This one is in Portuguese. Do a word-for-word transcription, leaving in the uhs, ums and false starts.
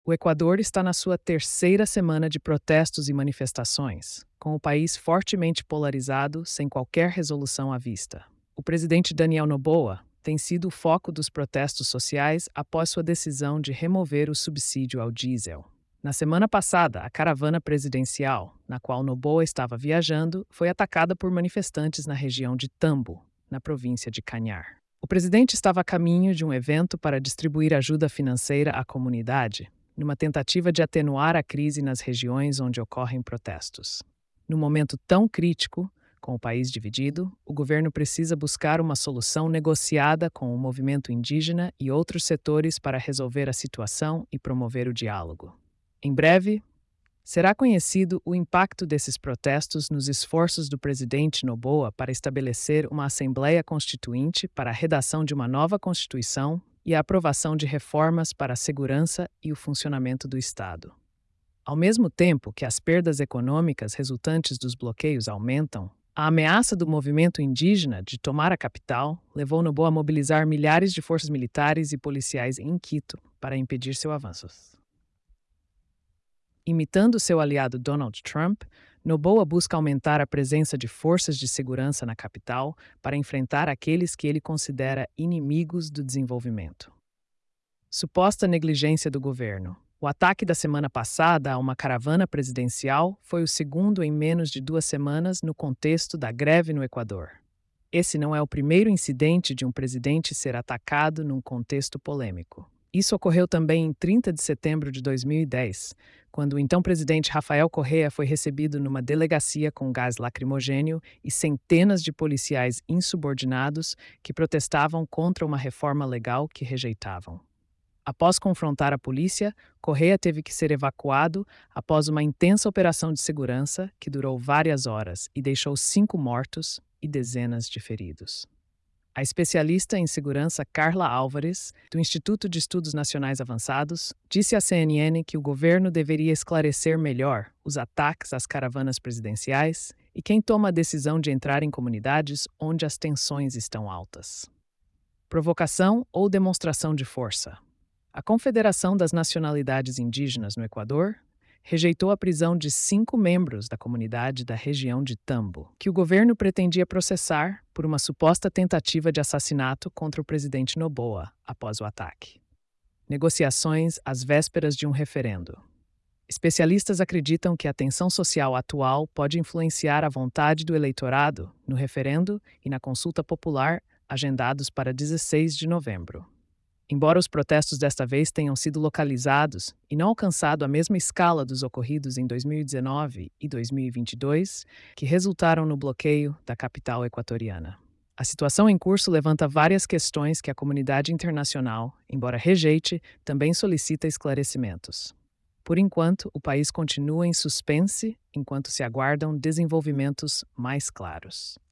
O Equador está na sua terceira semana de protestos e manifestações, com o país fortemente polarizado, sem qualquer resolução à vista. O presidente Daniel Noboa tem sido o foco dos protestos sociais após sua decisão de remover o subsídio ao diesel. Na semana passada, a caravana presidencial, na qual Noboa estava viajando, foi atacada por manifestantes na região de Tambo, na província de Cañar. O presidente estava a caminho de um evento para distribuir ajuda financeira à comunidade, numa tentativa de atenuar a crise nas regiões onde ocorrem protestos. Num momento tão crítico, com o país dividido, o governo precisa buscar uma solução negociada com o movimento indígena e outros setores para resolver a situação e promover o diálogo. Em breve, será conhecido o impacto desses protestos nos esforços do presidente Noboa para estabelecer uma Assembleia Constituinte para a redação de uma nova Constituição e a aprovação de reformas para a segurança e o funcionamento do Estado. Ao mesmo tempo que as perdas econômicas resultantes dos bloqueios aumentam, a ameaça do movimento indígena de tomar a capital levou Noboa a mobilizar milhares de forças militares e policiais em Quito para impedir seu avanço. Imitando seu aliado Donald Trump, Noboa busca aumentar a presença de forças de segurança na capital para enfrentar aqueles que ele considera inimigos do desenvolvimento. Suposta negligência do governo. O ataque da semana passada a uma caravana presidencial foi o segundo em menos de duas semanas no contexto da greve no Equador. Esse não é o primeiro incidente de um presidente ser atacado num contexto polêmico. Isso ocorreu também em trinta de setembro de dois mil e dez, quando o então presidente Rafael Correa foi recebido numa delegacia com gás lacrimogênio e centenas de policiais insubordinados que protestavam contra uma reforma legal que rejeitavam. Após confrontar a polícia, Correa teve que ser evacuado após uma intensa operação de segurança que durou várias horas e deixou cinco mortos e dezenas de feridos. A especialista em segurança Carla Álvares, do Instituto de Estudos Nacionais Avançados, disse à C N N que o governo deveria esclarecer melhor os ataques às caravanas presidenciais e quem toma a decisão de entrar em comunidades onde as tensões estão altas. Provocação ou demonstração de força. A Confederação das Nacionalidades Indígenas no Equador rejeitou a prisão de cinco membros da comunidade da região de Tambo, que o governo pretendia processar por uma suposta tentativa de assassinato contra o presidente Noboa após o ataque. Negociações às vésperas de um referendo. Especialistas acreditam que a tensão social atual pode influenciar a vontade do eleitorado no referendo e na consulta popular agendados para dezesseis de novembro. Embora os protestos desta vez tenham sido localizados e não alcançado a mesma escala dos ocorridos em dois mil e dezenove e dois mil e vinte e dois, que resultaram no bloqueio da capital equatoriana. A situação em curso levanta várias questões que a comunidade internacional, embora rejeite, também solicita esclarecimentos. Por enquanto, o país continua em suspense enquanto se aguardam desenvolvimentos mais claros.